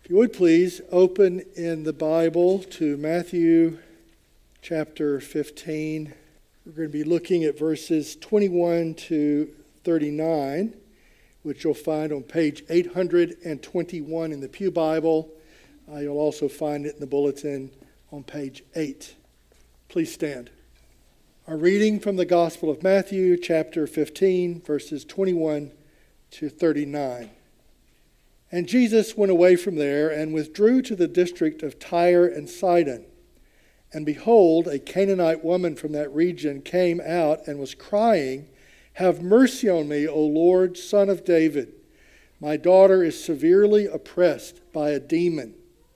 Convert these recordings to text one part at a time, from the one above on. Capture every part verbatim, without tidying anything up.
If you would please open in the Bible to Matthew chapter fifteen. We're going to be looking at verses twenty-one to thirty-nine, which you'll find on page eight hundred twenty-one in the Pew Bible. Uh, you'll also find it in the bulletin on page eight. Please stand. Our reading from the Gospel of Matthew chapter fifteen, verses twenty-one to thirty-nine. And Jesus went away from there and withdrew to the district of Tyre and Sidon. And behold, a Canaanite woman from that region came out and was crying, "Have mercy on me, O Lord, Son of David. My daughter is severely oppressed by a demon."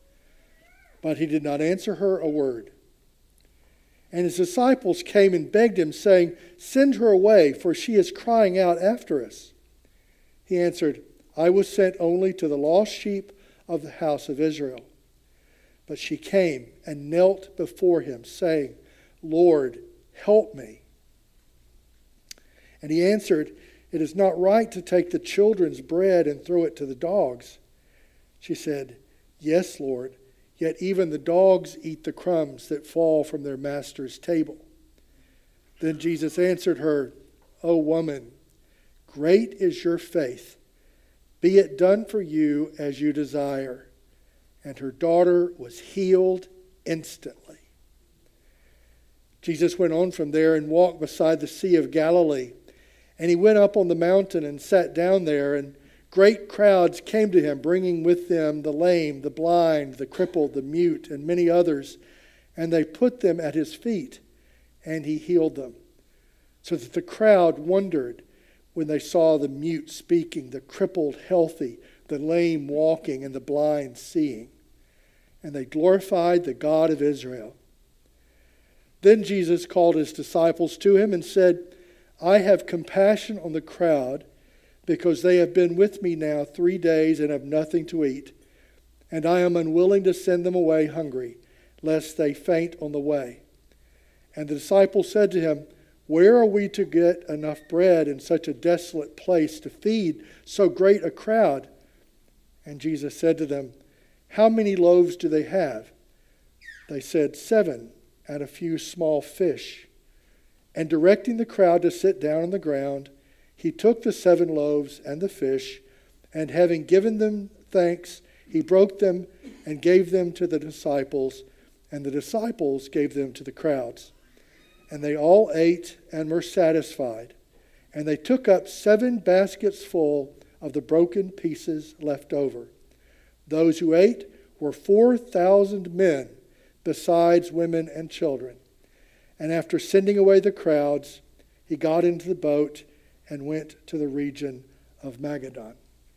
But he did not answer her a word. And his disciples came and begged him, saying, "Send her away, for she is crying out after us." He answered, "I was sent only to the lost sheep of the house of Israel." But she came and knelt before him, saying, "Lord, help me." And he answered, "It is not right to take the children's bread and throw it to the dogs." She said, "Yes, Lord, yet even the dogs eat the crumbs that fall from their master's table." Then Jesus answered her, "O woman, great is your faith. Be it done for you as you desire." And her daughter was healed instantly. Jesus went on from there and walked beside the Sea of Galilee. And he went up on the mountain and sat down there, and great crowds came to him, bringing with them the lame, the blind, the crippled, the mute, and many others. And they put them at his feet, and he healed them. So that the crowd wondered when they saw the mute speaking, the crippled healthy, the lame walking, and the blind seeing. And they glorified the God of Israel. Then Jesus called his disciples to him and said, "I have compassion on the crowd, because they have been with me now three days and have nothing to eat. And I am unwilling to send them away hungry, lest they faint on the way." And the disciples said to him, "Where are we to get enough bread in such a desolate place to feed so great a crowd?" And Jesus said to them, "How many loaves do they have?" They said, "Seven, and a few small fish." And directing the crowd to sit down on the ground, he took the seven loaves and the fish, and having given them thanks, he broke them and gave them to the disciples, and the disciples gave them to the crowds. And they all ate and were satisfied. And they took up seven baskets full of the broken pieces left over. Those who ate were four thousand men, besides women and children. And after sending away the crowds, he got into the boat and went to the region of Magadan.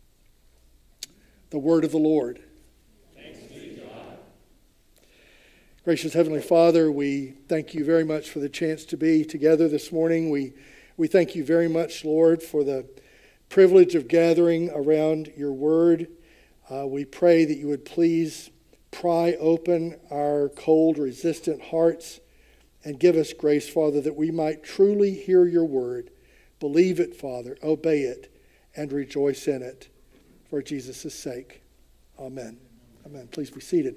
The word of the Lord. Thanks be to God. Gracious Heavenly Father, we thank you very much for the chance to be together this morning. We, we thank you very much, Lord, for the privilege of gathering around your word. Uh, we pray that you would please pry open our cold, resistant hearts and give us grace, Father, that we might truly hear your word, believe it, Father, obey it, and rejoice in it. For Jesus' sake. Amen. Amen. Please be seated.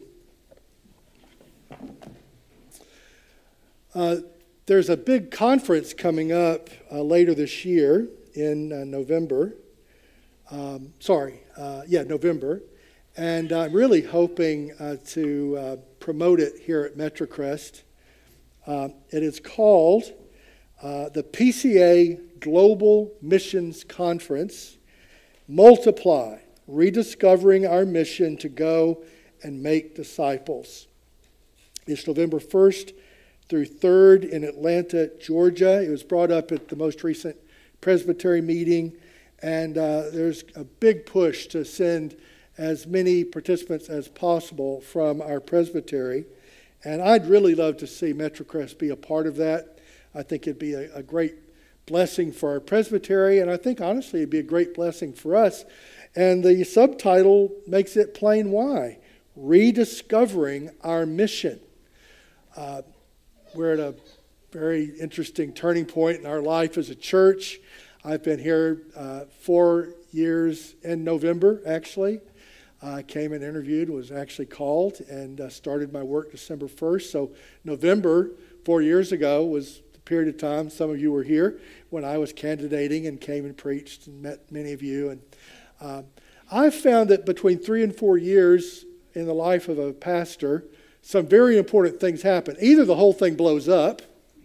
Uh, there's a big conference coming up uh, later this year in uh, November. Um, sorry, uh, yeah, November. And I'm really hoping uh, to uh, promote it here at MetroCrest. Uh, it is called uh, the P C A Global Missions Conference, Multiply, Rediscovering Our Mission to Go and Make Disciples. It's November first through third in Atlanta, Georgia. It was brought up at the most recent Presbytery meeting, and uh, there's a big push to send as many participants as possible from our presbytery. And I'd really love to see MetroCrest be a part of that. I think it'd be a, a great blessing for our presbytery, and I think honestly it'd be a great blessing for us. And the subtitle makes it plain why. Rediscovering Our Mission. Uh, we're at a very interesting turning point in our life as a church. I've been here uh, four years in November, actually. I came and interviewed, was actually called, and uh, started my work December first. So November, four years ago, was the period of time, some of you were here, when I was candidating and came and preached and met many of you. And uh, I've found that between three and four years in the life of a pastor, some very important things happen. Either the whole thing blows up,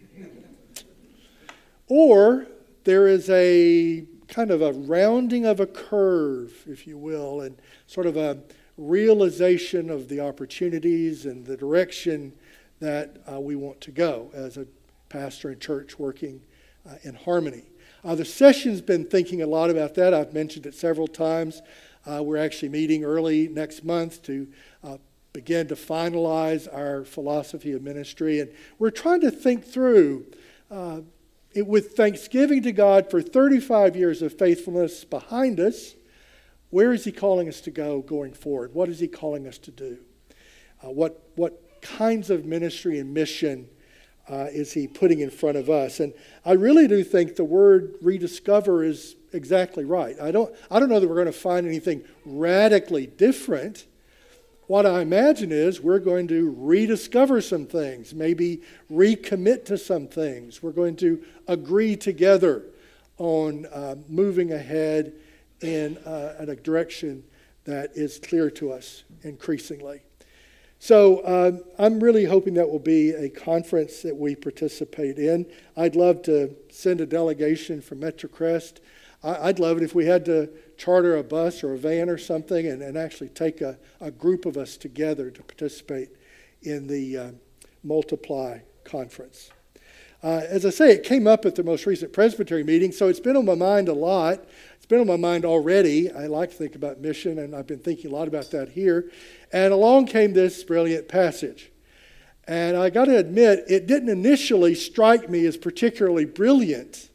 or there is a kind of a rounding of a curve, if you will, and sort of a realization of the opportunities and the direction that uh, we want to go as a pastor and church working uh, in harmony. Uh, the session's been thinking a lot about that. I've mentioned it several times. Uh, we're actually meeting early next month to uh, begin to finalize our philosophy of ministry. And we're trying to think through, uh, it, with thanksgiving to God for thirty-five years of faithfulness behind us, where is He calling us to go going forward? What is He calling us to do? Uh, what, what kinds of ministry and mission uh, is He putting in front of us? And I really do think the word rediscover is exactly right. I don't, I don't know that we're going to find anything radically different. What I imagine is we're going to rediscover some things, maybe recommit to some things. We're going to agree together on uh, moving ahead in, uh, in a direction that is clear to us increasingly. So uh, I'm really hoping that will be a conference that we participate in. I'd love to send a delegation from MetroCrest. I'd love it if we had to charter a bus or a van or something and, and actually take a, a group of us together to participate in the uh, Multiply conference. Uh, as I say, it came up at the most recent Presbytery meeting, so it's been on my mind a lot. It's been on my mind already. I like to think about mission, and I've been thinking a lot about that here. And along came this brilliant passage. And I got to admit, it didn't initially strike me as particularly brilliant,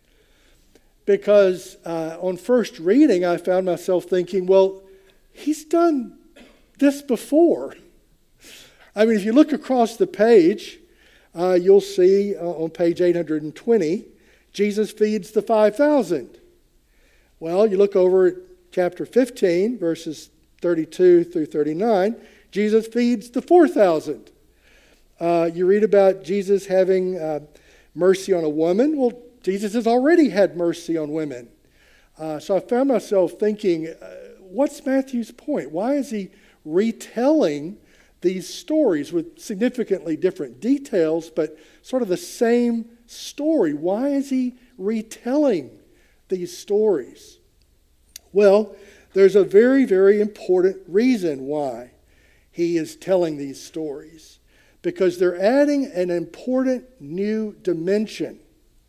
because uh, on first reading, I found myself thinking, well, he's done this before. I mean, if you look across the page, uh, you'll see uh, on page eight hundred twenty, Jesus feeds the five thousand. Well, you look over at chapter fifteen, verses thirty-two through thirty-nine, Jesus feeds the four thousand. Uh, you read about Jesus having uh, mercy on a woman. Well, Jesus has already had mercy on women. Uh, so I found myself thinking, uh, what's Matthew's point? Why is he retelling these stories with significantly different details, but sort of the same story? Why is he retelling these stories? Well, there's a very, very important reason why he is telling these stories. Because they're adding an important new dimension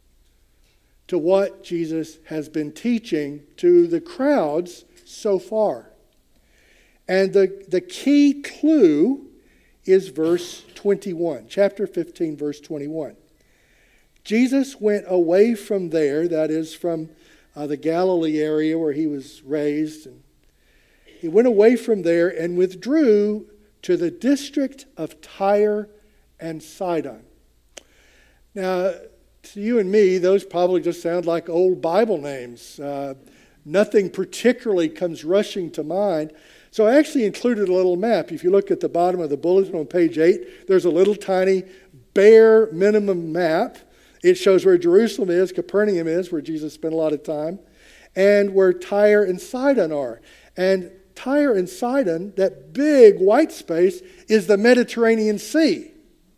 to what Jesus has been teaching to the crowds so far. And the, the key clue is verse twenty-one, chapter fifteen, verse twenty-one. Jesus went away from there, that is from uh, the Galilee area where he was raised. And he went away from there and withdrew to the district of Tyre and Sidon. Now, to you and me, those probably just sound like old Bible names. Uh, nothing particularly comes rushing to mind. So I actually included a little map. If you look at the bottom of the bulletin on page eight, there's a little tiny bare minimum map. It shows where Jerusalem is, Capernaum is, where Jesus spent a lot of time, and where Tyre and Sidon are. And Tyre and Sidon, that big white space, is the Mediterranean Sea.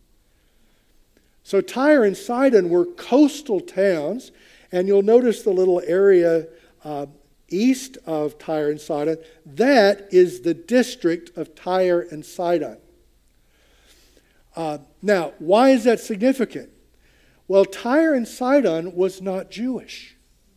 So Tyre and Sidon were coastal towns, and you'll notice the little area uh, east of Tyre and Sidon. That is the district of Tyre and Sidon. Uh, now, why is that significant? Well, Tyre and Sidon was not Jewish.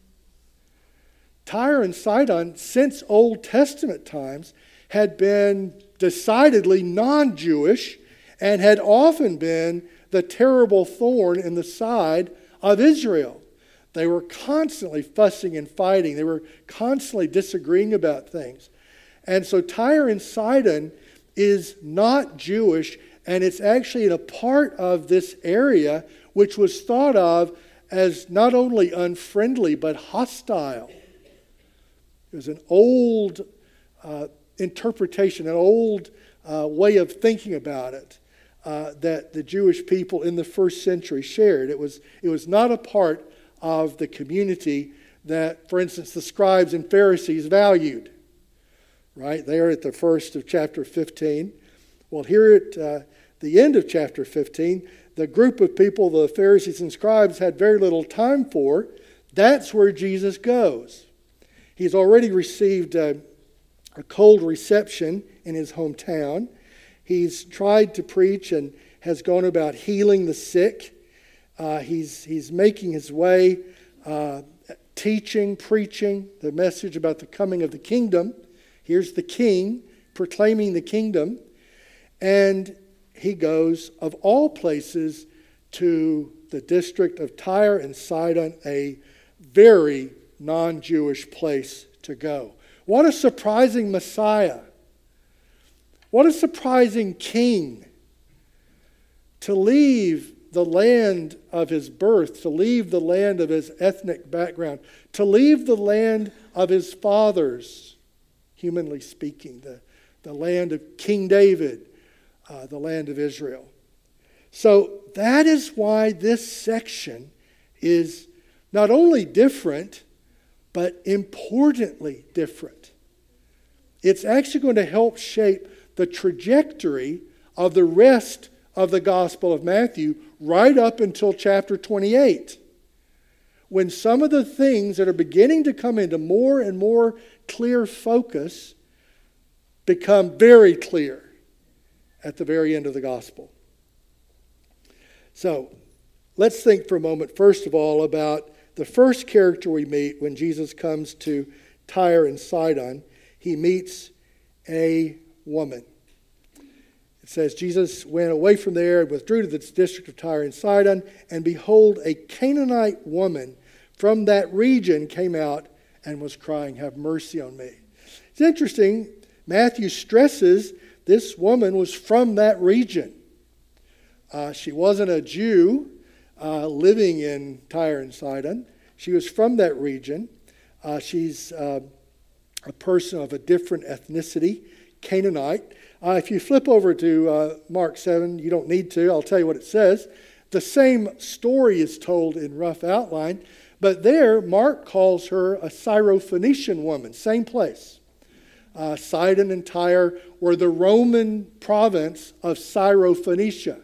Tyre and Sidon, since Old Testament times, had been decidedly non-Jewish and had often been the terrible thorn in the side of Israel. They were constantly fussing and fighting. They were constantly disagreeing about things. And so Tyre and Sidon is not Jewish, and it's actually in a part of this area which was thought of as not only unfriendly but hostile. It was an old uh, interpretation, an old uh, way of thinking about it uh, that the Jewish people in the first century shared. It was, it was not a part of the community that, for instance, the scribes and Pharisees valued. Right there at the first of chapter fifteen. Well, here at uh, the end of chapter fifteen, the group of people the Pharisees and scribes had very little time for, that's where Jesus goes. He's already received a, a cold reception in his hometown. He's tried to preach and has gone about healing the sick. Uh, he's, he's making his way, uh, teaching, preaching the message about the coming of the kingdom. Here's the king proclaiming the kingdom. And he goes, of all places, to the district of Tyre and Sidon, a very non-Jewish place to go. What a surprising Messiah. What a surprising king. To leave the land of his birth, to leave the land of his ethnic background, to leave the land of his fathers, humanly speaking, the, the land of King David, uh, the land of Israel. So that is why this section is not only different, but importantly different. It's actually going to help shape the trajectory of the rest of the Gospel of Matthew right up until chapter twenty-eight, when some of the things that are beginning to come into more and more clear focus become very clear at the very end of the Gospel. So, let's think for a moment, first of all, about the first character we meet when Jesus comes to Tyre and Sidon. He meets a woman. It says, Jesus went away from there and withdrew to the district of Tyre and Sidon, and behold, a Canaanite woman from that region came out and was crying, "Have mercy on me." It's interesting, Matthew stresses this woman was from that region. Uh, she wasn't a Jew uh, living in Tyre and Sidon. She was from that region. Uh, she's uh, a person of a different ethnicity, Canaanite. Uh, if you flip over to uh, Mark seven, you don't need to. I'll tell you what it says. The same story is told in rough outline, but there Mark calls her a Syrophoenician woman, same place. Uh, Sidon and Tyre were the Roman province of Syrophoenicia,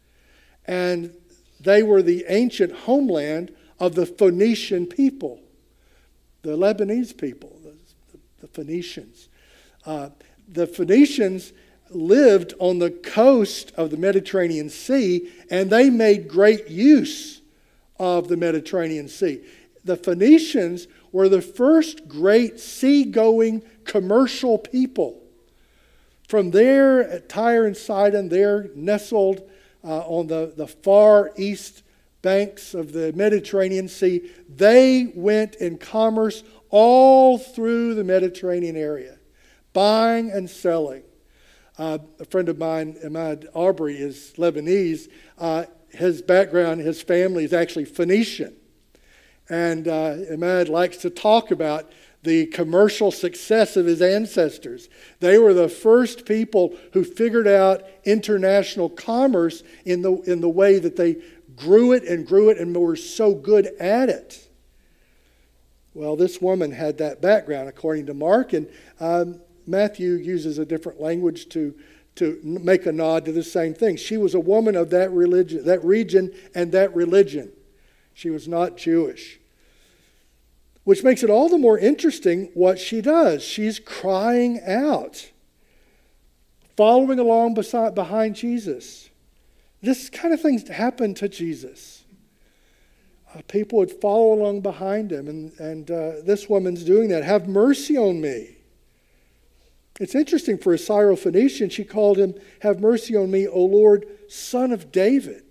and they were the ancient homeland of the Phoenician people, the Lebanese people, the, the Phoenicians. Uh, the Phoenicians lived on the coast of the Mediterranean Sea, and they made great use of the Mediterranean Sea. The Phoenicians were the first great seagoing commercial people. From there, at Tyre and Sidon, they're nestled uh, on the, the far east banks of the Mediterranean Sea. They went in commerce all through the Mediterranean area, buying and selling. Uh, a friend of mine, Ahmad Aubrey, is Lebanese. Uh, his background, his family is actually Phoenician. And uh, Ahmad likes to talk about the commercial success of his ancestors. They were the first people who figured out international commerce in the, in the way that they grew it and grew it and were so good at it. Well, this woman had that background, according to Mark, and um, Matthew uses a different language to, to make a nod to the same thing. She was a woman of that religion, that region and that religion. She was not Jewish. Which makes it all the more interesting what she does. She's crying out, following along beside, behind Jesus. This kind of things happened to Jesus. Uh, people would follow along behind him, and, and uh, this woman's doing that. "Have mercy on me." It's interesting for a Syrophoenician, she called him, "Have mercy on me, O Lord, Son of David."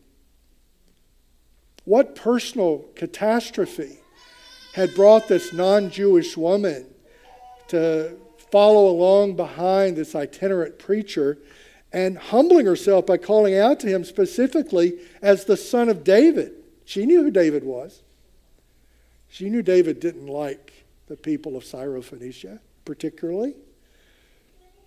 What personal catastrophe had brought this non-Jewish woman to follow along behind this itinerant preacher and humbling herself by calling out to him specifically as the Son of David? She knew who David was. She knew David didn't like the people of Syrophoenicia particularly.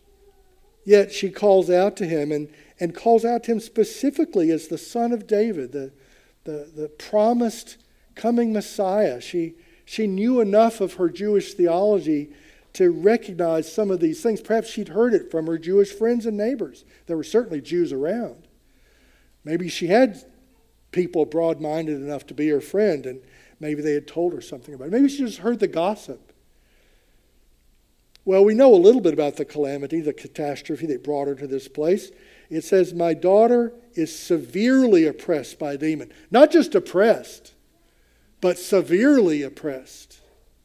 Yet she calls out to him and, and calls out to him specifically as the Son of David, the, the, the promised coming Messiah. She, she knew enough of her Jewish theology to recognize some of these things. Perhaps she'd heard it from her Jewish friends and neighbors. There were certainly Jews around. Maybe she had people broad-minded enough to be her friend, and maybe they had told her something about it. Maybe she just heard the gossip. Well, we know a little bit about the calamity, the catastrophe that brought her to this place. It says, my daughter is severely oppressed by a demon. Not just oppressed, but severely oppressed.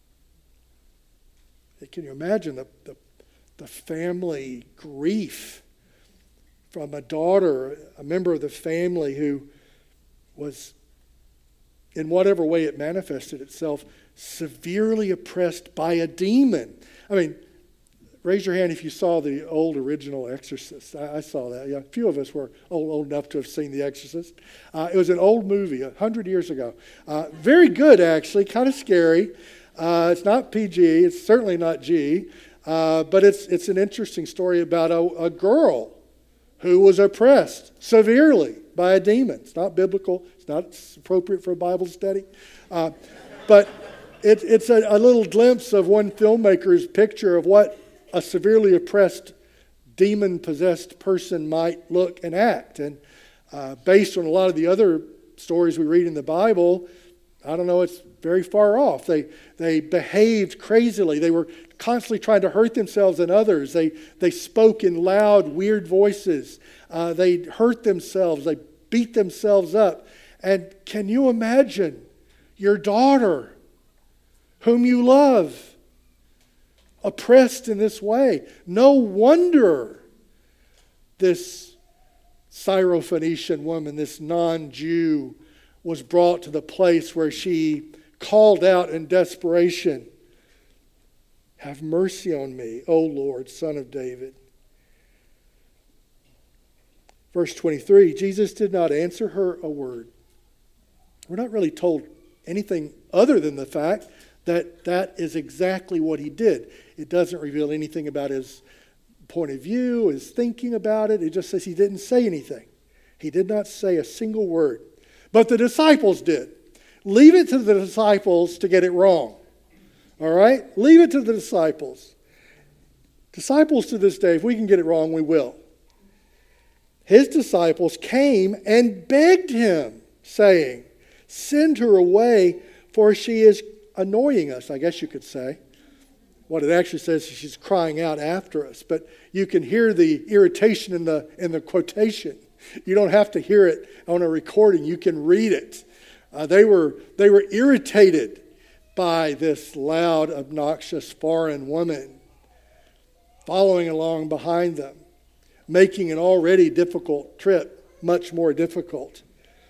Can you imagine the, the, the family grief from a daughter, a member of the family who was, in whatever way it manifested itself, severely oppressed by a demon? I mean, raise your hand if you saw the old original Exorcist. I, I saw that. Yeah, a few of us were old, old enough to have seen The Exorcist. Uh, it was an old movie, a hundred years ago. Uh, very good, actually. Kind of scary. Uh, it's not P G. It's certainly not G. Uh, but it's it's an interesting story about a, a girl who was oppressed severely by a demon. It's not biblical. It's not appropriate for a Bible study. Uh, but it, it's a, a little glimpse of one filmmaker's picture of what a severely oppressed, demon-possessed person might look and act. And uh, based on a lot of the other stories we read in the Bible, I don't know, it's very far off. They they behaved crazily. They were constantly trying to hurt themselves and others. They they spoke in loud, weird voices. Uh, they hurt themselves. They beat themselves up. And can you imagine your daughter, whom you love, oppressed in this way? No wonder this Syrophoenician woman, this non-Jew, was brought to the place where she called out in desperation, have mercy on me, O Lord, Son of David. Verse twenty-three, Jesus did not answer her a word. We're not really told anything other than the fact that that is exactly what he did. It doesn't reveal anything about his point of view, his thinking about it. It just says he didn't say anything. He did not say a single word. But the disciples did. Leave it to the disciples to get it wrong. All right? Leave it to the disciples. Disciples to this day, if we can get it wrong, we will. His disciples came and begged him, saying, send her away, for she is annoying us, I guess you could say. What it actually says is she's crying out after us. But you can hear the irritation in the in the quotation. You don't have to hear it on a recording. You can read it. Uh, they were they were irritated by this loud, obnoxious foreign woman following along behind them, making an already difficult trip much more difficult.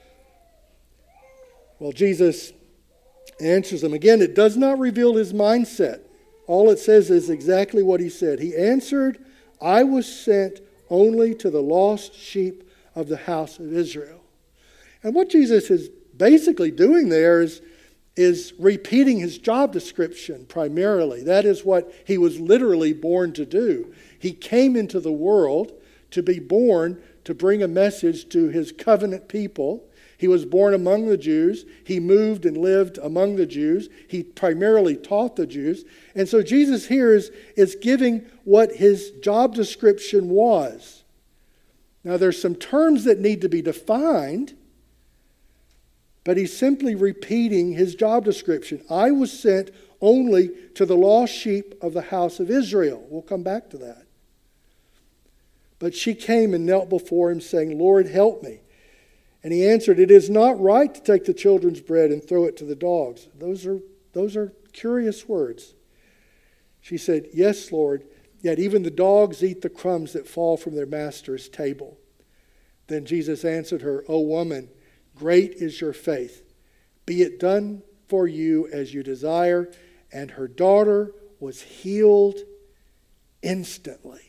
Well, Jesus answers them. Again, it does not reveal his mindset. All it says is exactly what he said. He answered, I was sent only to the lost sheep of the house of Israel. And what Jesus is basically doing there is, is repeating his job description primarily. That is what he was literally born to do. He came into the world to be born to bring a message to his covenant people. He was born among the Jews. He moved and lived among the Jews. He primarily taught the Jews. And so Jesus here is, is giving what his job description was. Now there's some terms that need to be defined, but he's simply repeating his job description. I was sent only to the lost sheep of the house of Israel. We'll come back to that. But she came and knelt before him, saying, Lord, help me. And he answered, it is not right to take the children's bread and throw it to the dogs. Those are, those are curious words. She said, yes, Lord, yet even the dogs eat the crumbs that fall from their master's table. Then Jesus answered her, O woman, great is your faith. Be it done for you as you desire. And her daughter was healed instantly.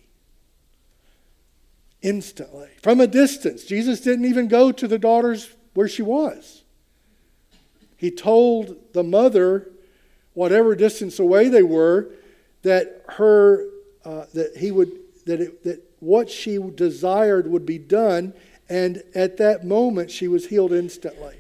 Instantly. From a distance. Jesus didn't even go to the daughters where she was. He told the mother, whatever distance away they were, that her uh, that he would that it, that what she desired would be done, and at that moment she was healed instantly.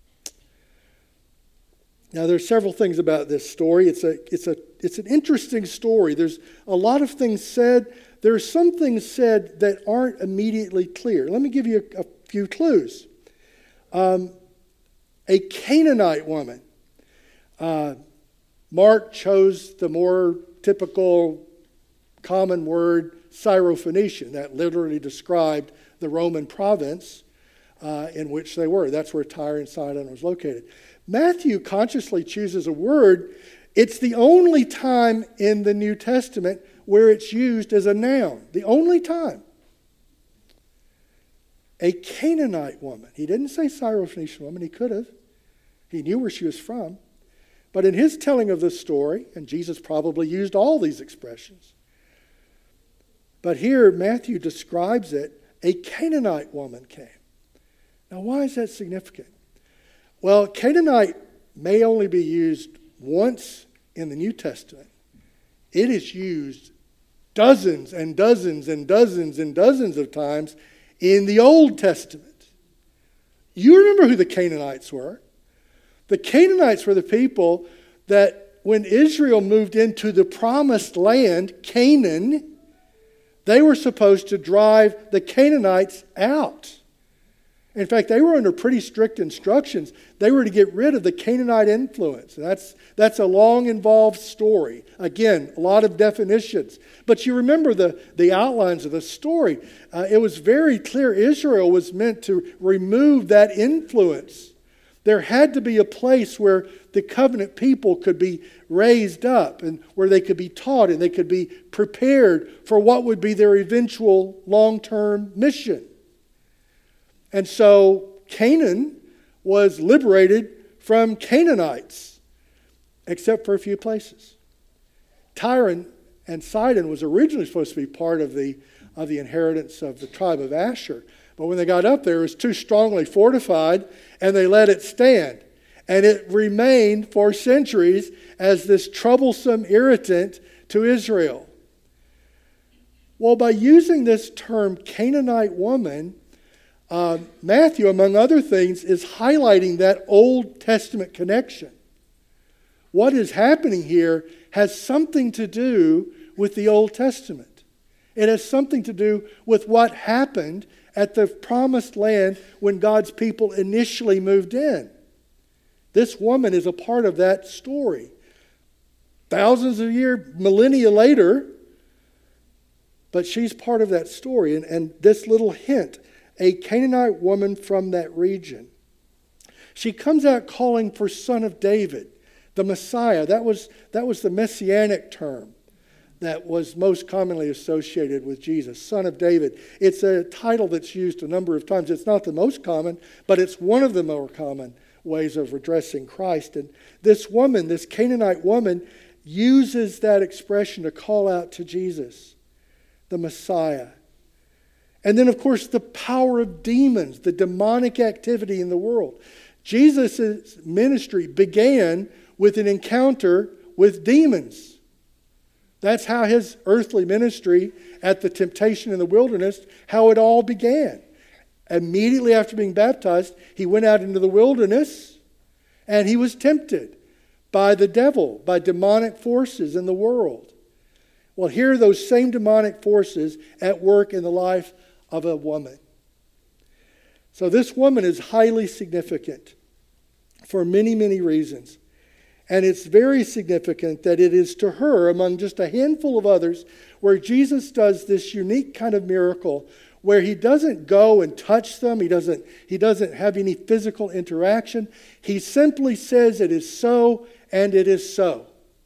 Now, there's several things about this story. It's a, it's a, it's an interesting story. There's a lot of things said. There are some things said that aren't immediately clear. Let me give you a, a few clues. Um, a Canaanite woman. Uh, Mark chose the more typical common word Syrophoenician. That literally described the Roman province uh, in which they were. That's where Tyre and Sidon was located. Matthew consciously chooses a word. It's the only time in the New Testament where it's used as a noun. The only time. A Canaanite woman. He didn't say Syrophoenician woman. He could have. He knew where she was from. But in his telling of this story, and Jesus probably used all these expressions, but here Matthew describes it, a Canaanite woman came. Now, why is that significant? Well, Canaanite may only be used once in the New Testament. It is used dozens and dozens and dozens and dozens of times in the Old Testament. You remember who the Canaanites were. The Canaanites were the people that when Israel moved into the promised land, Canaan, they were supposed to drive the Canaanites out. In fact, they were under pretty strict instructions. They were to get rid of the Canaanite influence. And that's, that's a long, involved story. Again, a lot of definitions. But you remember the, the outlines of the story. Uh, it was very clear Israel was meant to remove that influence. There had to be a place where the covenant people could be raised up and where they could be taught and they could be prepared for what would be their eventual long-term mission. And so Canaan was liberated from Canaanites, except for a few places. Tyre and Sidon was originally supposed to be part of the, of the inheritance of the tribe of Asher. But when they got up there, it was too strongly fortified, and they let it stand. And it remained for centuries as this troublesome irritant to Israel. Well, by using this term Canaanite woman, Uh, Matthew, among other things, is highlighting that Old Testament connection. What is happening here has something to do with the Old Testament. It has something to do with what happened at the promised land when God's people initially moved in. This woman is a part of that story. Thousands of years, millennia later, but she's part of that story. And, and this little hint, a Canaanite woman from that region. She comes out calling for Son of David, the Messiah. That was, that was the messianic term that was most commonly associated with Jesus, Son of David. It's a title that's used a number of times. It's not the most common, but it's one of the more common ways of addressing Christ. And this woman, this Canaanite woman, uses that expression to call out to Jesus, the Messiah. And then, of course, the power of demons, the demonic activity in the world. Jesus' ministry began with an encounter with demons. That's how his earthly ministry at the temptation in the wilderness, how it all began. Immediately after being baptized, he went out into the wilderness and he was tempted by the devil, by demonic forces in the world. Well, here are those same demonic forces at work in the life of a woman. So this woman is highly significant for many, many reasons. And it's very significant that it is to her, among just a handful of others, where Jesus does this unique kind of miracle where he doesn't go and touch them. He doesn't, he doesn't have any physical interaction. He simply says it is so, and it is so.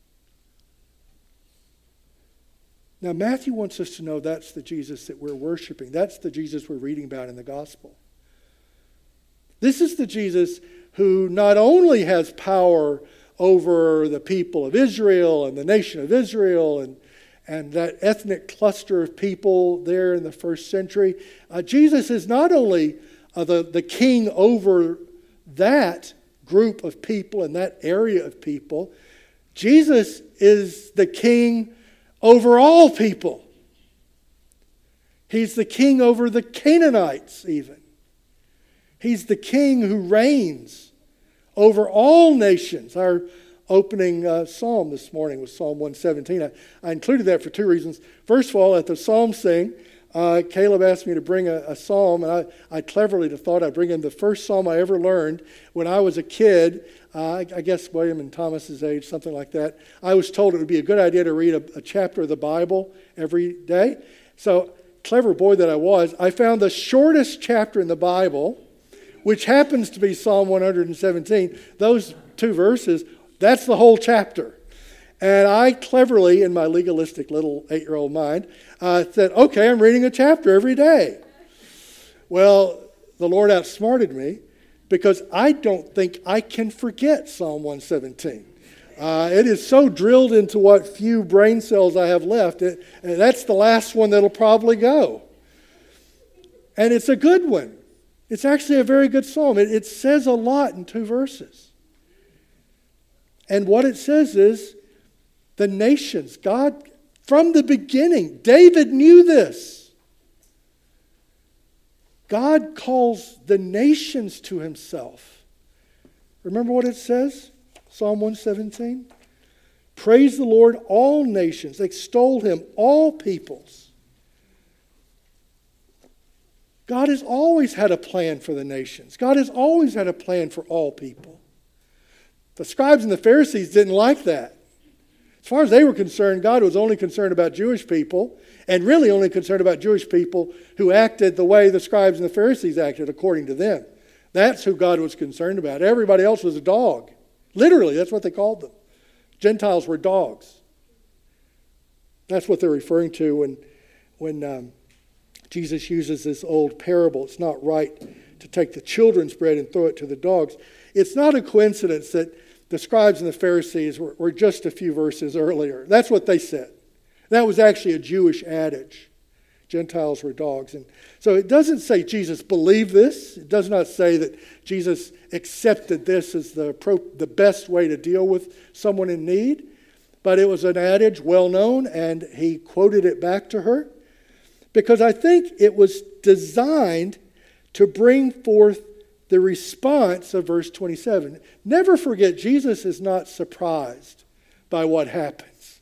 Now, Matthew wants us to know that's the Jesus that we're worshiping. That's the Jesus we're reading about in the gospel. This is the Jesus who not only has power over the people of Israel and the nation of Israel and, and that ethnic cluster of people there in the first century. Uh, Jesus is not only uh, the, the king over that group of people and that area of people. Jesus is the king over all people. He's the king over the Canaanites even. He's the king who reigns over all nations. Our opening uh, psalm this morning was Psalm one seventeen. I, I included that for two reasons. First of all, at the psalm sing, uh, Caleb asked me to bring a, a psalm, and I, I cleverly thought I'd bring in the first psalm I ever learned when I was a kid. Uh, I, I guess William and Thomas's age, something like that. I was told it would be a good idea to read a, a chapter of the Bible every day. So, clever boy that I was, I found the shortest chapter in the Bible, which happens to be Psalm one seventeen. Those two verses, that's the whole chapter. And I cleverly, in my legalistic little eight-year-old mind, uh, said, okay, I'm reading a chapter every day. Well, the Lord outsmarted me because I don't think I can forget Psalm one seventeen. Uh, it is so drilled into what few brain cells I have left. It, and that's the last one that'll probably go. And it's a good one. It's actually a very good psalm. It, it says a lot in two verses. And what it says is, the nations, God, from the beginning, David knew this. God calls the nations to himself. Remember what it says? Psalm one seventeen. Praise the Lord, all nations. Extol him, all peoples. God has always had a plan for the nations. God has always had a plan for all people. The scribes and the Pharisees didn't like that. As far as they were concerned, God was only concerned about Jewish people, and really only concerned about Jewish people who acted the way the scribes and the Pharisees acted, according to them. That's who God was concerned about. Everybody else was a dog. Literally, that's what they called them. Gentiles were dogs. That's what they're referring to when, when um, Jesus uses this old parable. It's not right to take the children's bread and throw it to the dogs. It's not a coincidence that the scribes and the Pharisees were, were just a few verses earlier. That's what they said. That was actually a Jewish adage. Gentiles were dogs. And so it doesn't say Jesus believed this. It does not say that Jesus accepted this as the, pro, the best way to deal with someone in need. But it was an adage well known, and he quoted it back to her. Because I think it was designed to bring forth the response of verse twenty-seven. Never forget, Jesus is not surprised by what happens.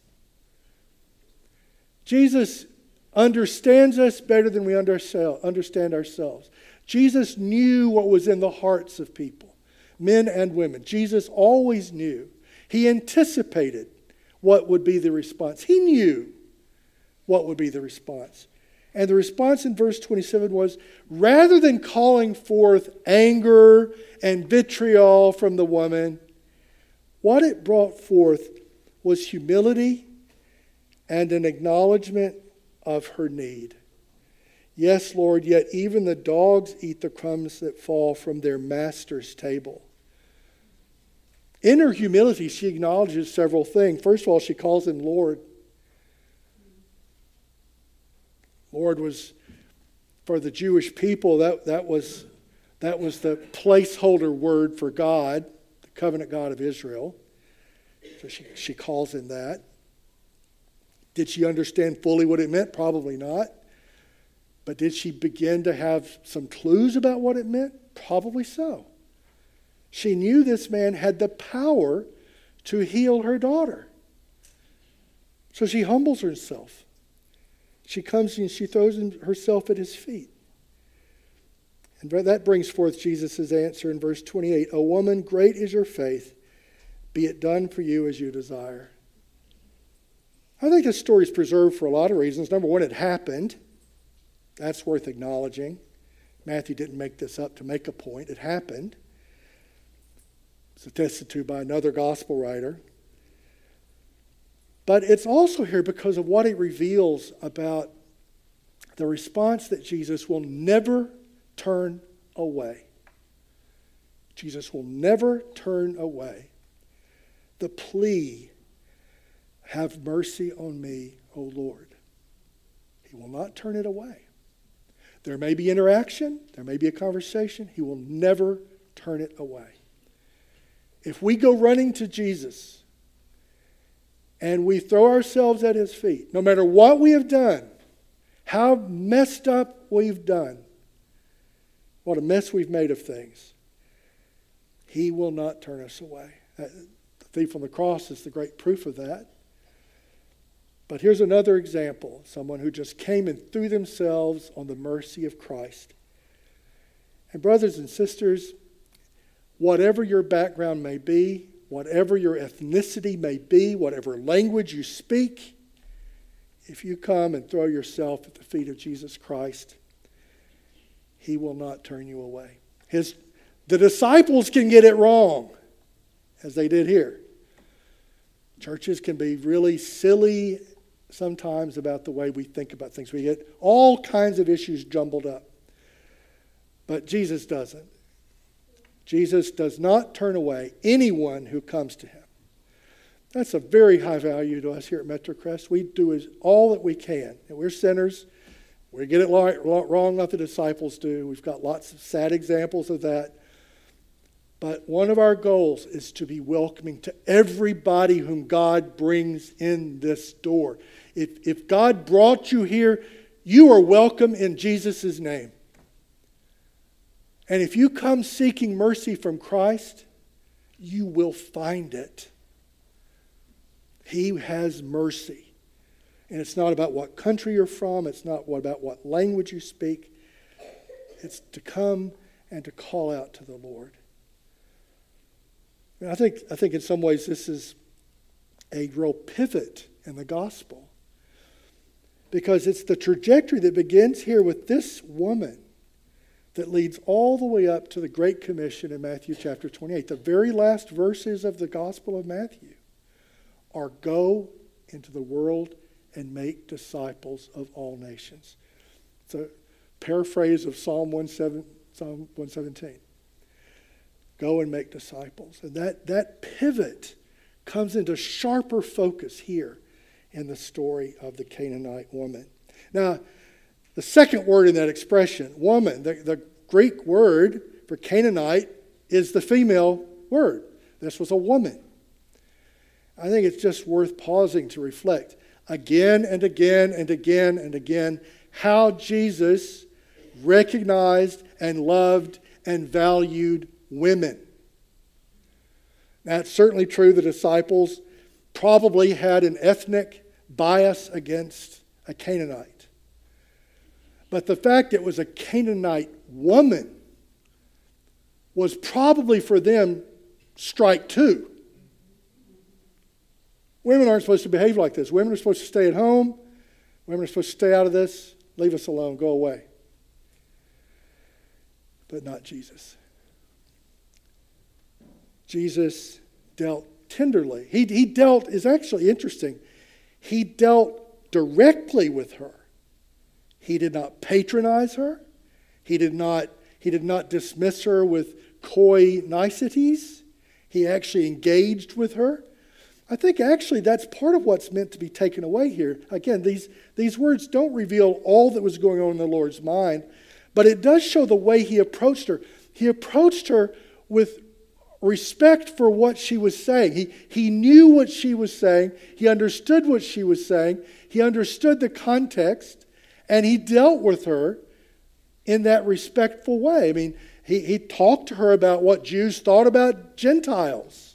Jesus understands us better than we understand ourselves. Jesus knew what was in the hearts of people, men and women. Jesus always knew. He anticipated what would be the response. He knew what would be the response. And the response in verse twenty-seven was, rather than calling forth anger and vitriol from the woman, what it brought forth was humility and an acknowledgement of her need. Yes, Lord, yet even the dogs eat the crumbs that fall from their master's table. In her humility, she acknowledges several things. First of all, she calls him Lord. Lord was, for the Jewish people, that, that was, that was the placeholder word for God, the covenant God of Israel. So she, she calls him that. Did she understand fully what it meant? Probably not. But did she begin to have some clues about what it meant? Probably so. She knew this man had the power to heal her daughter. So she humbles herself. She comes and she throws herself at his feet. And that brings forth Jesus' answer in verse twenty-eight. O woman, great is your faith. Be it done for you as you desire. I think this story is preserved for a lot of reasons. Number one, it happened. That's worth acknowledging. Matthew didn't make this up to make a point. It happened. It's attested to by another gospel writer. But it's also here because of what it reveals about the response that Jesus will never turn away. Jesus will never turn away. The plea, have mercy on me, O Lord. He will not turn it away. There may be interaction, there may be a conversation. He will never turn it away. If we go running to Jesus and we throw ourselves at his feet, no matter what we have done, how messed up we've done, what a mess we've made of things, He will not turn us away. The thief on the cross is the great proof of that. But here's another example, someone who just came and threw themselves on the mercy of Christ. And brothers and sisters, whatever your background may be, whatever your ethnicity may be, whatever language you speak, if you come and throw yourself at the feet of Jesus Christ, He will not turn you away. His, the disciples can get it wrong, as they did here. Churches can be really silly sometimes about the way we think about things. We get all kinds of issues jumbled up. But Jesus doesn't. Jesus does not turn away anyone who comes to Him. That's a very high value to us here at MetroCrest. We do all that we can. And we're sinners. We get it wrong like the disciples do. We've got lots of sad examples of that. But one of our goals is to be welcoming to everybody whom God brings in this door. If, if God brought you here, you are welcome in Jesus' name. And if you come seeking mercy from Christ, you will find it. He has mercy. And it's not about what country you're from. It's not about what language you speak. It's to come and to call out to the Lord. And I think, I think in some ways this is a real pivot in the gospel. Because it's the trajectory that begins here with this woman that leads all the way up to the Great Commission in Matthew chapter twenty-eight. The very last verses of the Gospel of Matthew are go into the world and make disciples of all nations. It's a paraphrase of Psalm one seventeen. Go and make disciples. And that, that pivot comes into sharper focus here in the story of the Canaanite woman. Now, the second word in that expression, woman, the, the Greek word for Canaanite is the female word. This was a woman. I think it's just worth pausing to reflect again and again and again and again how Jesus recognized and loved and valued women. That's certainly true. The disciples probably had an ethnic bias against a Canaanite. But the fact it was a Canaanite woman was probably for them strike two. Women aren't supposed to behave like this. Women are supposed to stay at home. Women are supposed to stay out of this. Leave us alone. Go away. But not Jesus. Jesus dealt tenderly. He, he dealt, is actually interesting. He dealt directly with her. He did not patronize her. He did not, he did not dismiss her with coy niceties. He actually engaged with her. I think actually that's part of what's meant to be taken away here. Again, these, these words don't reveal all that was going on in the Lord's mind, but it does show the way He approached her. He approached her with respect for what she was saying. He, he knew what she was saying. He understood what she was saying. He understood the context, and He dealt with her in that respectful way. I mean, he, he talked to her about what Jews thought about Gentiles.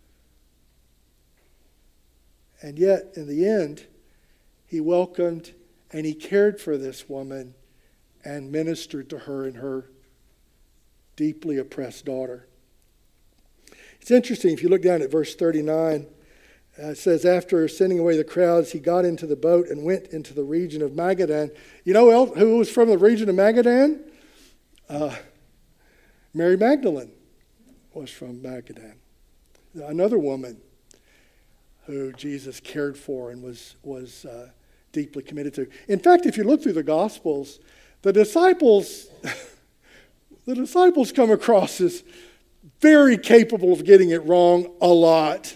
And yet, in the end, He welcomed and He cared for this woman and ministered to her and her deeply oppressed daughter. It's interesting, if you look down at verse thirty-nine, uh, it says, after sending away the crowds, He got into the boat and went into the region of Magadan. You know who was from the region of Magadan? Uh, Mary Magdalene was from Magadan. Another woman who Jesus cared for and was, was uh, deeply committed to. In fact, if you look through the Gospels, the disciples, the disciples come across as very capable of getting it wrong a lot.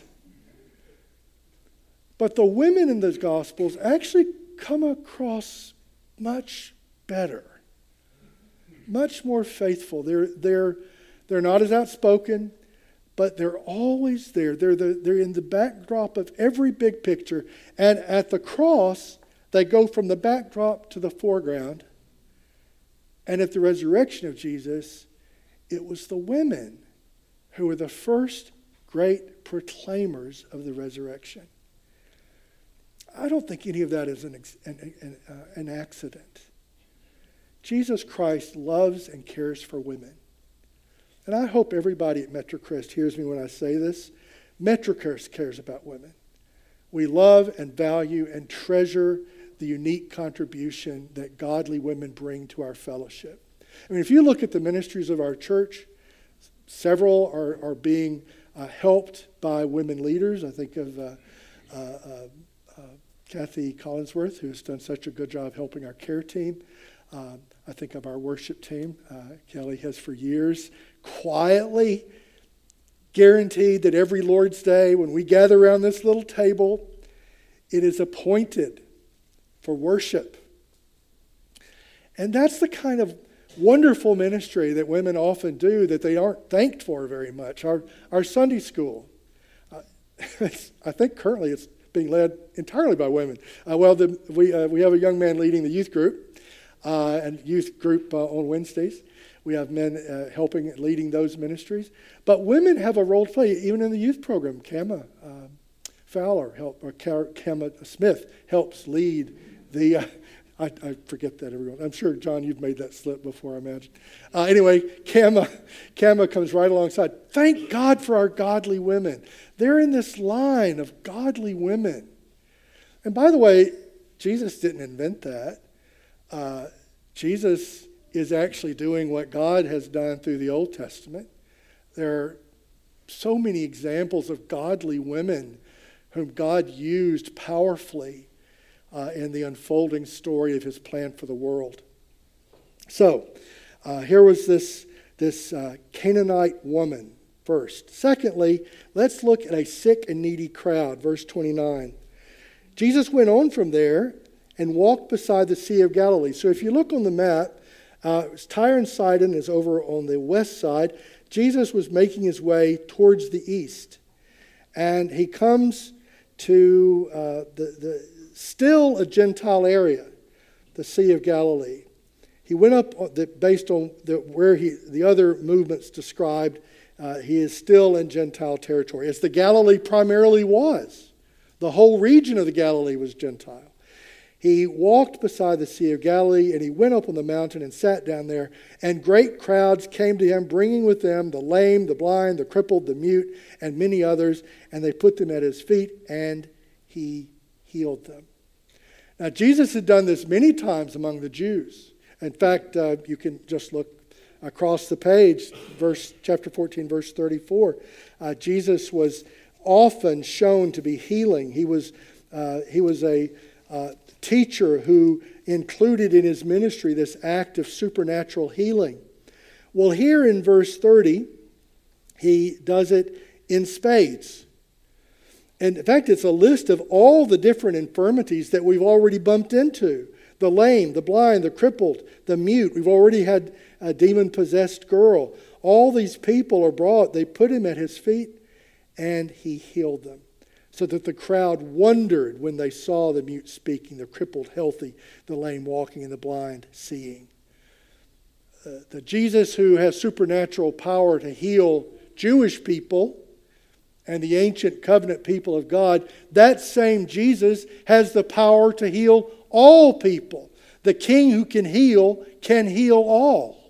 But the women in the Gospels actually come across much better, much more faithful. They're, they're, they're not as outspoken, but they're always there. They're, the, they're in the backdrop of every big picture. And at the cross, they go from the backdrop to the foreground. And at the resurrection of Jesus, it was the women who were the first great proclaimers of the resurrection. I don't think any of that is an, an, an, uh, an accident. Jesus Christ loves and cares for women. And I hope everybody at MetroCrest hears me when I say this. MetroCrest cares about women. We love and value and treasure the unique contribution that godly women bring to our fellowship. I mean, if you look at the ministries of our church, several are, are being uh, helped by women leaders. I think of uh, uh, uh, uh, Kathy Collinsworth, who has done such a good job helping our care team. Uh, I think of our worship team. Uh, Kelly has for years quietly guaranteed that every Lord's Day, when we gather around this little table, it is appointed for worship. And that's the kind of wonderful ministry that women often do that they aren't thanked for very much. Our, our Sunday school, uh, I think currently it's being led entirely by women. Uh, well, the, we, uh, we have a young man leading the youth group, uh, and youth group uh, on Wednesdays. We have men uh, helping and leading those ministries. But women have a role to play, even in the youth program. Kama uh, Fowler, help, or Kama Smith helps lead the... Uh, I, I forget that, everyone. I'm sure, John, you've made that slip before, I imagine. Uh, anyway, Kama, Kama comes right alongside. Thank God for our godly women. They're in this line of godly women. And by the way, Jesus didn't invent that. Uh, Jesus is actually doing what God has done through the Old Testament. There are so many examples of godly women whom God used powerfully Uh, in the unfolding story of his plan for the world. So, uh, here was this, this uh, Canaanite woman first. Secondly, let's look at a sick and needy crowd. Verse twenty-nine. Jesus went on from there and walked beside the Sea of Galilee. So if you look on the map, uh, Tyre and Sidon is over on the west side. Jesus was making his way towards the east. And he comes to uh, the... the still a Gentile area, the Sea of Galilee. He went up, the, based on the, where he, the other movements described, uh, he is still in Gentile territory, as the Galilee primarily was. The whole region of the Galilee was Gentile. He walked beside the Sea of Galilee, and he went up on the mountain and sat down there, and great crowds came to him, bringing with them the lame, the blind, the crippled, the mute, and many others, and they put them at his feet, and he healed them. Now, Jesus had done this many times among the Jews. In fact, uh, you can just look across the page, verse chapter fourteen, verse thirty-four. Uh, Jesus was often shown to be healing. He was uh, he was a uh, teacher who included in his ministry this act of supernatural healing. Well, here in verse thirty, he does it in spades. And in fact, it's a list of all the different infirmities that we've already bumped into. The lame, the blind, the crippled, the mute. We've already had a demon-possessed girl. All these people are brought. They put him at his feet, and he healed them. So that the crowd wondered when they saw the mute speaking, the crippled healthy, the lame walking, and the blind seeing. Uh, the Jesus who has supernatural power to heal Jewish people and the ancient covenant people of God, that same Jesus has the power to heal all people. The King who can heal can heal all.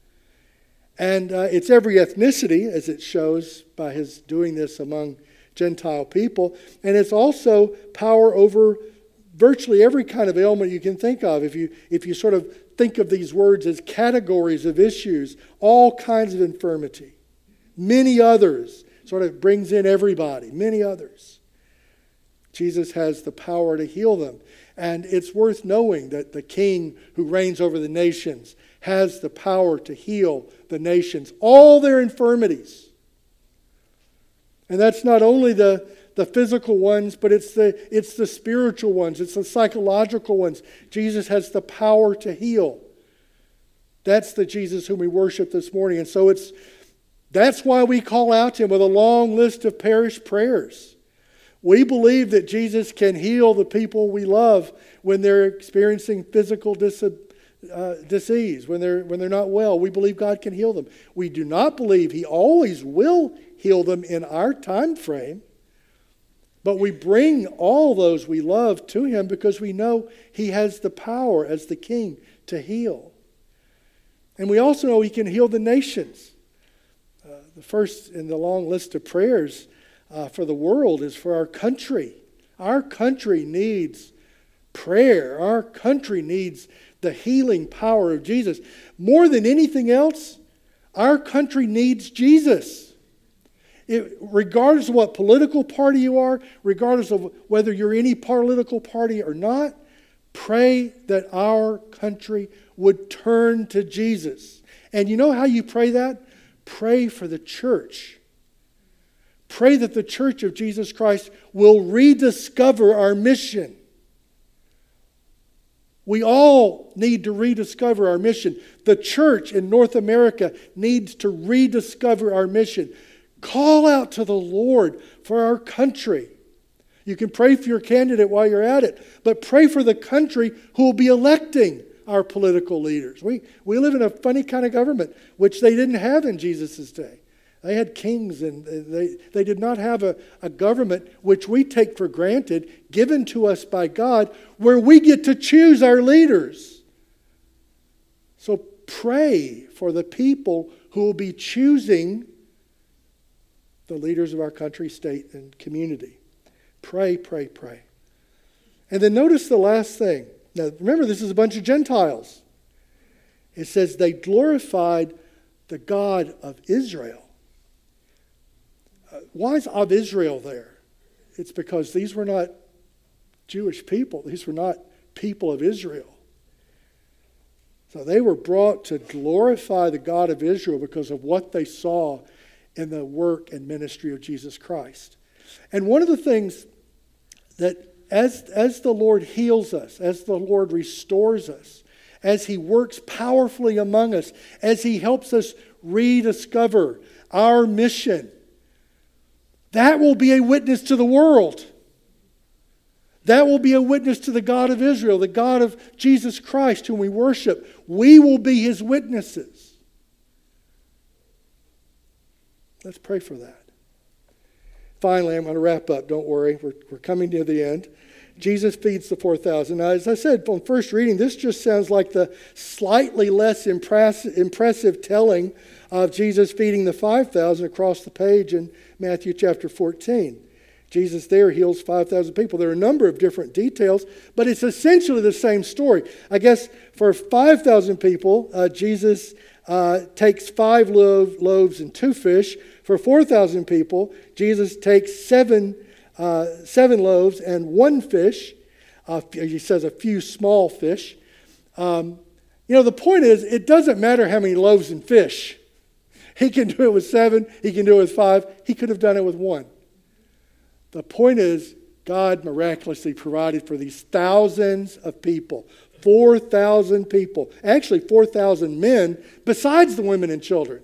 And uh, it's every ethnicity, as it shows by his doing this among Gentile people. And it's also power over virtually every kind of ailment you can think of. If you, if you sort of think of these words as categories of issues, all kinds of infirmity, many others. Sort of brings in everybody, many others. Jesus has the power to heal them. And it's worth knowing that the King who reigns over the nations has the power to heal the nations, all their infirmities. And that's not only the, the physical ones, but it's the, it's the spiritual ones, it's the psychological ones. Jesus has the power to heal. That's the Jesus whom we worship this morning. And so it's That's why we call out to him with a long list of parish prayers. We believe that Jesus can heal the people we love when they're experiencing physical dis- uh, disease, when they're, when they're not well. We believe God can heal them. We do not believe He always will heal them in our time frame, but we bring all those we love to Him because we know He has the power as the King to heal. And we also know He can heal the nations. Uh, the first in the long list of prayers uh, for the world is for our country. Our country needs prayer. Our country needs the healing power of Jesus. More than anything else, our country needs Jesus. It, regardless of what political party you are, regardless of whether you're any political party or not, pray that our country would turn to Jesus. And you know how you pray that? Pray for the church. Pray that the church of Jesus Christ will rediscover our mission. We all need to rediscover our mission. The church in North America needs to rediscover our mission. Call out to the Lord for our country. You can pray for your candidate while you're at it, but pray for the country who will be electing our political leaders. We, we live in a funny kind of government, which they didn't have in Jesus' day. They had kings, and they, they did not have a, a government which we take for granted, given to us by God, where we get to choose our leaders. So pray for the people who will be choosing the leaders of our country, state, and community. Pray, pray, pray. And then notice the last thing. Now, remember, this is a bunch of Gentiles. It says they glorified the God of Israel. Uh, why is of Israel there? It's because these were not Jewish people. These were not people of Israel. So they were brought to glorify the God of Israel because of what they saw in the work and ministry of Jesus Christ. And one of the things that as, as the Lord heals us, as the Lord restores us, as He works powerfully among us, as He helps us rediscover our mission, that will be a witness to the world. That will be a witness to the God of Israel, the God of Jesus Christ whom we worship. We will be His witnesses. Let's pray for that. Finally, I'm going to wrap up. Don't worry. We're, we're coming near the end. Jesus feeds the four thousand. Now, as I said on first reading, this just sounds like the slightly less impressive, impressive telling of Jesus feeding the five thousand across the page in Matthew chapter fourteen. Jesus there heals five thousand people. There are a number of different details, but it's essentially the same story. I guess for five thousand people, uh, Jesus uh, takes five lo- loaves and two fish. For four thousand people, Jesus takes seven, uh, seven loaves and one fish. Uh, he says a few small fish. Um, you know, the point is, it doesn't matter how many loaves and fish. He can do it with seven. He can do it with five. He could have done it with one. The point is, God miraculously provided for these thousands of people. four thousand people. Actually, four thousand men, besides the women and children.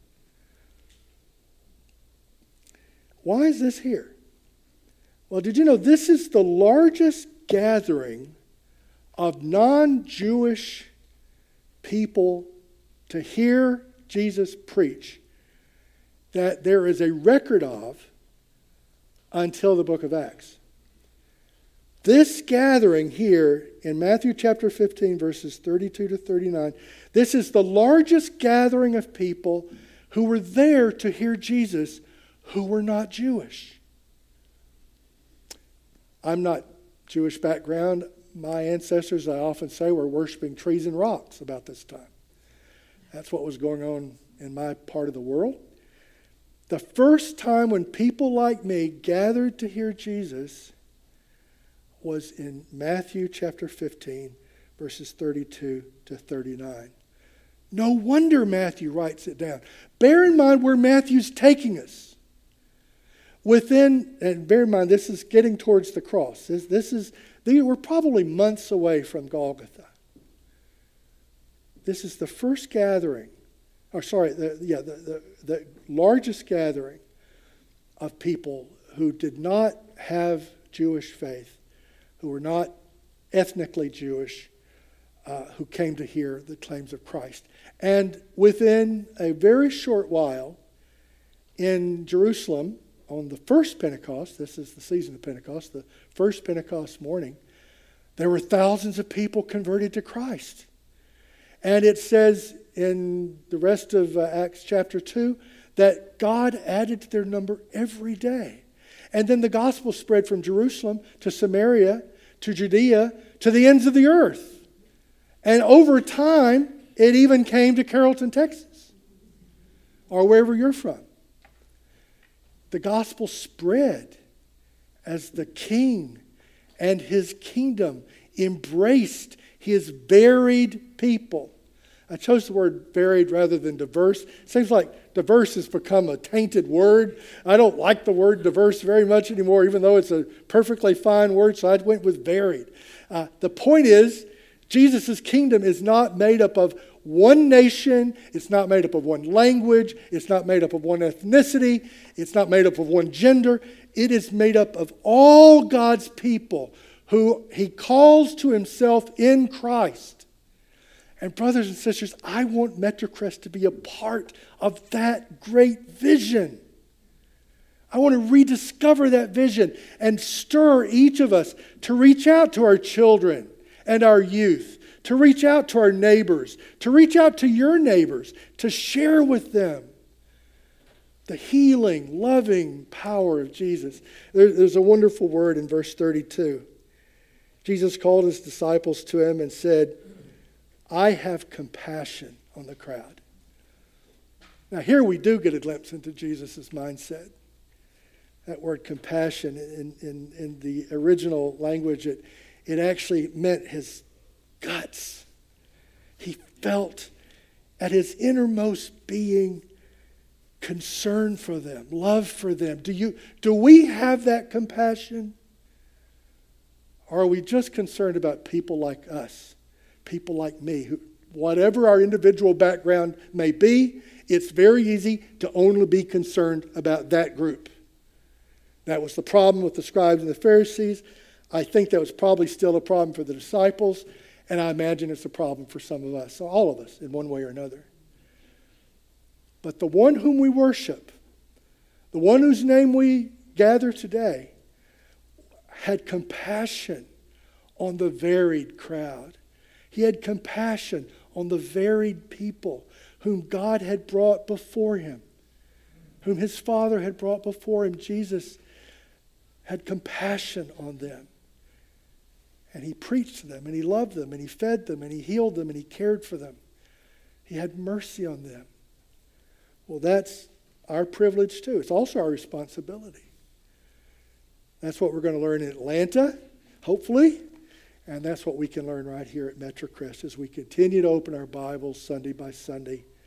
Why is this here? Well, did you know this is the largest gathering of non-Jewish people to hear Jesus preach that there is a record of until the book of Acts. This gathering here in Matthew chapter fifteen, verses thirty-two to thirty-nine, this is the largest gathering of people who were there to hear Jesus who were not Jewish. I'm not Jewish background. My ancestors, I often say, were worshiping trees and rocks about this time. That's what was going on in my part of the world. The first time when people like me gathered to hear Jesus was in Matthew chapter fifteen, verses thirty-two to thirty-nine. No wonder Matthew writes it down. Bear in mind where Matthew's taking us. Within, and bear in mind, this is getting towards the cross. This, this is, we're probably months away from Golgotha. This is the first gathering, or sorry, the, yeah, the, the, the largest gathering of people who did not have Jewish faith, who were not ethnically Jewish, uh, who came to hear the claims of Christ. And within a very short while, in Jerusalem, on the first Pentecost, this is the season of Pentecost, the first Pentecost morning, there were thousands of people converted to Christ. And it says in the rest of uh, Acts chapter two that God added to their number every day. And then the gospel spread from Jerusalem to Samaria, to Judea, to the ends of the earth. And over time, it even came to Carrollton, Texas, or wherever you're from. The gospel spread as the king and his kingdom embraced his varied people. I chose the word varied rather than diverse. It seems like diverse has become a tainted word. I don't like the word diverse very much anymore, even though it's a perfectly fine word, so I went with varied. Uh, the point is, Jesus' kingdom is not made up of one nation. It's not made up of one language. It's not made up of one ethnicity. It's not made up of one gender. It is made up of all God's people who he calls to himself in Christ. And brothers and sisters, I want Metrocrest to be a part of that great vision. I want to rediscover that vision and stir each of us to reach out to our children and our youth, to reach out to our neighbors, to reach out to your neighbors, to share with them the healing, loving power of Jesus. There, there's a wonderful word in verse thirty-two. Jesus called his disciples to him and said, I have compassion on the crowd. Now here we do get a glimpse into Jesus' mindset. That word compassion in, in, in the original language, it, it actually meant his guts. He felt at his innermost being concern for them, love for them. Do you, do we have that compassion? Or are we just concerned about people like us, people like me, who, whatever our individual background may be, it's very easy to only be concerned about that group. That was the problem with the scribes and the Pharisees. I think that was probably still a problem for the disciples, and I imagine it's a problem for some of us, all of us, in one way or another. But the one whom we worship, the one whose name we gather today, had compassion on the varied crowd. He had compassion on the varied people whom God had brought before him, whom his Father had brought before him. Jesus had compassion on them. And he preached to them, and he loved them, and he fed them, and he healed them, and he cared for them. He had mercy on them. Well, that's our privilege too. It's also our responsibility. That's what we're going to learn in Atlanta, hopefully. And that's what we can learn right here at Metrocrest as we continue to open our Bibles Sunday by Sunday